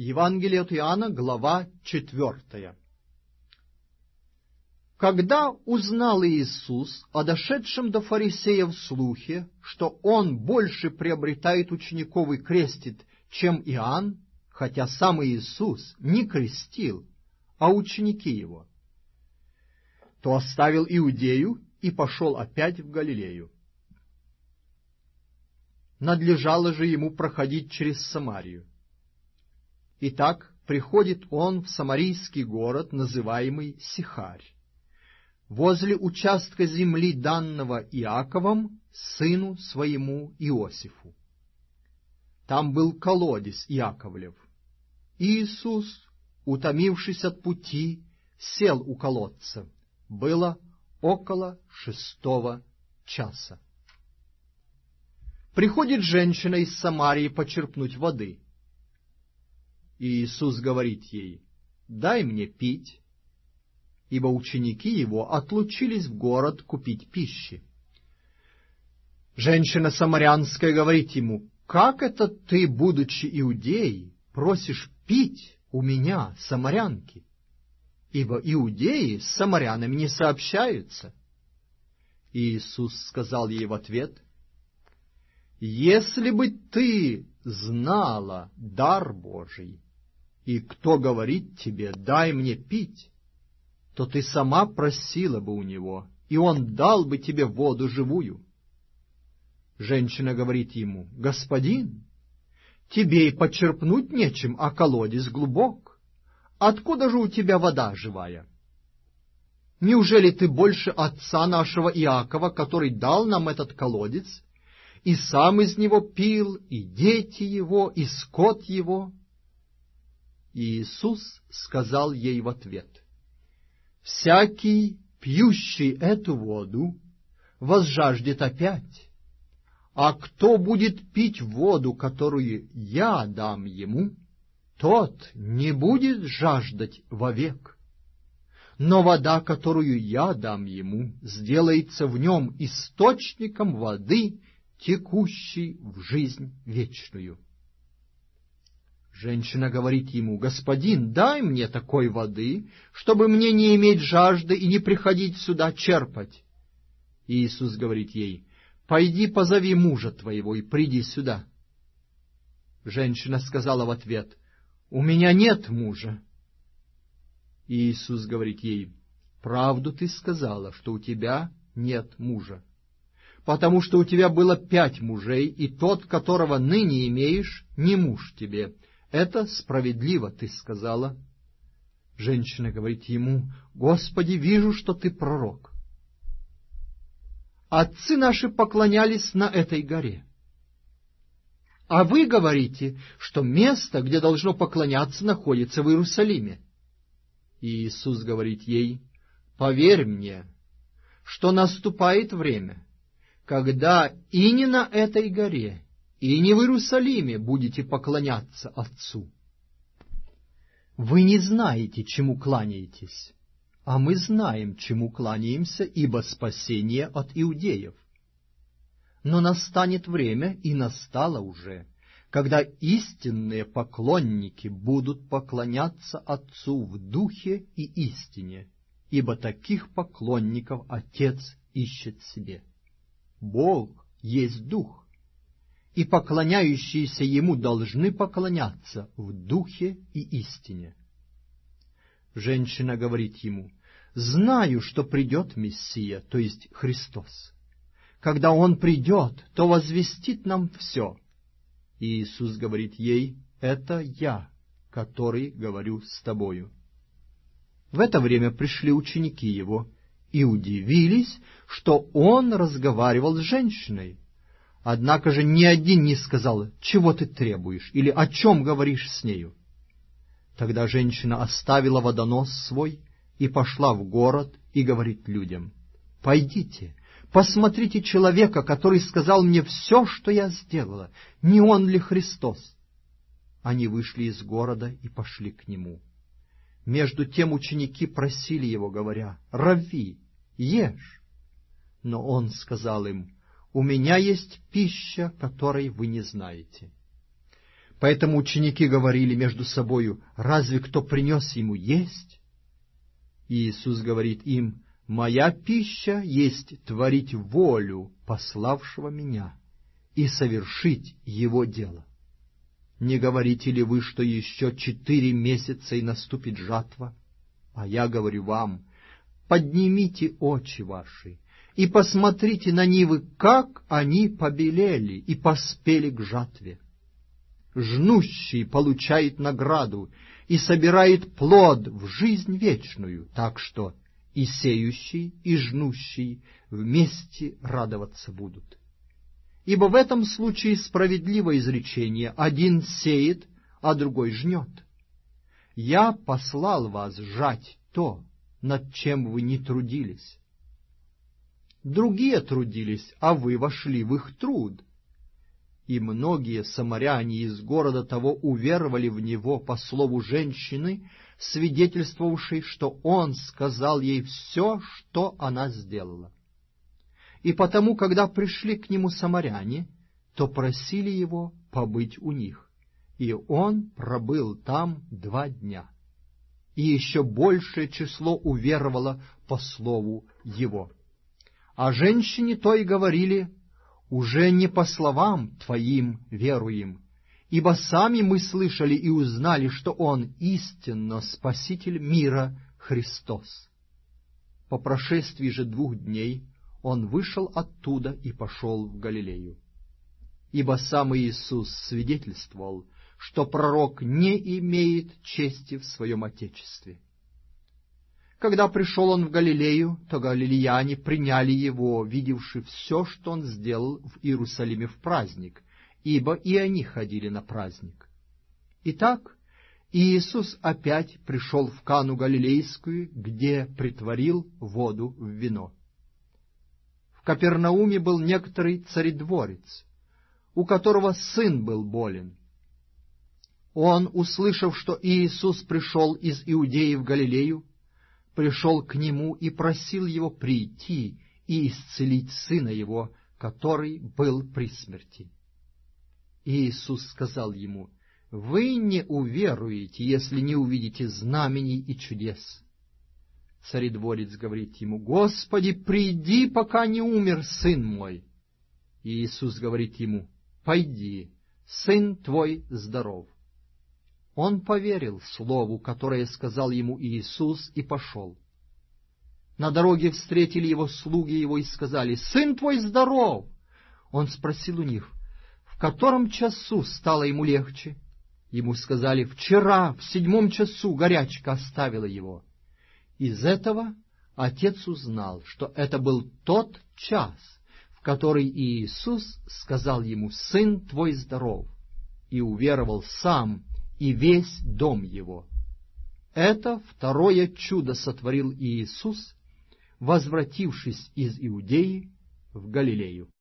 Евангелие от Иоанна, глава 4. Когда узнал Иисус о дошедшем до фарисеев слухе, что Он больше приобретает учеников и крестит, чем Иоанн, хотя сам Иисус не крестил, а ученики Его, то оставил Иудею и пошел опять в Галилею. Надлежало же Ему проходить через Самарию. Итак, приходит Он в самарийский город, называемый Сихарь, возле участка земли, данного Иаковом, сыну своему Иосифу. Там был колодец Иаковлев. Иисус, утомившись от пути, сел у колодца. Было около 6 часа. Приходит женщина из Самарии почерпнуть воды. И Иисус говорит ей: «Дай мне пить», ибо ученики Его отлучились в город купить пищи. Женщина самарянская говорит Ему: «Как это ты, будучи иудеей, просишь пить у меня, самарянки? Ибо иудеи с самарянами не сообщаются». И Иисус сказал ей в ответ: «Если бы ты знала дар Божий, и кто говорит тебе: дай мне пить, то ты сама просила бы у него, и он дал бы тебе воду живую». Женщина говорит ему: «Господин, тебе и почерпнуть нечем, а колодец глубок. Откуда же у тебя вода живая? Неужели ты больше отца нашего Иакова, который дал нам этот колодец, и сам из него пил, и дети его, и скот его?» И Иисус сказал ей в ответ: «Всякий, пьющий эту воду, возжаждет опять, а кто будет пить воду, которую я дам ему, тот не будет жаждать вовек. Но вода, которую я дам ему, сделается в нем источником воды, текущей в жизнь вечную». Женщина говорит ему: «Господин, дай мне такой воды, чтобы мне не иметь жажды и не приходить сюда черпать». И Иисус говорит ей: «Пойди, позови мужа твоего и приди сюда». Женщина сказала в ответ: «У меня нет мужа». И Иисус говорит ей: «Правду ты сказала, что у тебя нет мужа, потому что у тебя было 5 мужей, и тот, которого ныне имеешь, не муж тебе. Это справедливо ты сказала». Женщина говорит ему: «Господи, вижу, что ты пророк. Отцы наши поклонялись на этой горе. А вы говорите, что место, где должно поклоняться, находится в Иерусалиме». И Иисус говорит ей: «Поверь мне, что наступает время, когда и не на этой горе, и не в Иерусалиме будете поклоняться Отцу. Вы не знаете, чему кланяетесь, а мы знаем, чему кланяемся, ибо спасение от иудеев. Но настанет время, и настало уже, когда истинные поклонники будут поклоняться Отцу в духе и истине, ибо таких поклонников Отец ищет себе. Бог есть Дух, и поклоняющиеся Ему должны поклоняться в духе и истине». Женщина говорит ему: «Знаю, что придет Мессия, то есть Христос. Когда Он придет, то возвестит нам все». И Иисус говорит ей: «Это я, который говорю с тобою». В это время пришли ученики Его и удивились, что Он разговаривал с женщиной. Однако же ни один не сказал: «Чего ты требуешь?» или «О чем говоришь с нею?». Тогда женщина оставила водонос свой и пошла в город и говорит людям: «Пойдите, посмотрите человека, который сказал мне все, что я сделала. Не он ли Христос?» Они вышли из города и пошли к нему. Между тем ученики просили его, говоря: «Равви, ешь». Но он сказал им: «У меня есть пища, которой вы не знаете». Поэтому ученики говорили между собою: «Разве кто принес ему есть?» И Иисус говорит им: «Моя пища есть творить волю пославшего меня и совершить его дело. Не говорите ли вы, что еще 4 месяца и наступит жатва? А я говорю вам: поднимите очи ваши и посмотрите на нивы, как они побелели и поспели к жатве. Жнущий получает награду и собирает плод в жизнь вечную, так что и сеющий, и жнущий вместе радоваться будут. Ибо в этом случае справедливо изречение: один сеет, а другой жнет. Я послал вас жать то, над чем вы не трудились. Другие трудились, а вы вошли в их труд. И многие самаряне из города того уверовали в него по слову женщины, свидетельствовавшей, что он сказал ей все, что она сделала. И потому, когда пришли к нему самаряне, то просили его побыть у них, и он пробыл там 2 дня. И еще большее число уверовало по слову его. А женщине той говорили: «Уже не по словам твоим веруем, ибо сами мы слышали и узнали, что Он истинно Спаситель мира Христос». По прошествии же 2 дней Он вышел оттуда и пошел в Галилею. Ибо сам Иисус свидетельствовал, что пророк не имеет чести в своем Отечестве. Когда пришел он в Галилею, то галилеяне приняли его, видевши все, что он сделал в Иерусалиме в праздник, ибо и они ходили на праздник. Итак, Иисус опять пришел в Кану Галилейскую, где претворил воду в вино. В Капернауме был некоторый царедворец, у которого сын был болен. Он, услышав, что Иисус пришел из Иудеи в Галилею, пришел к нему и просил его прийти и исцелить сына его, который был при смерти. И Иисус сказал ему: «Вы не уверуете, если не увидите знамений и чудес». Царедворец говорит ему: «Господи, приди, пока не умер сын мой». И Иисус говорит ему: «Пойди, сын твой здоров». Он поверил слову, которое сказал ему Иисус, и пошел. На дороге встретили его слуги его и сказали: «Сын твой здоров!» Он спросил у них: «В котором часу стало ему легче?» Ему сказали: «Вчера, в 7 часу, горячка оставила его». Из этого отец узнал, что это был тот час, в который Иисус сказал ему: «Сын твой здоров!» И уверовал сам и весь дом его. Это 2 чудо сотворил Иисус, возвратившись из Иудеи в Галилею.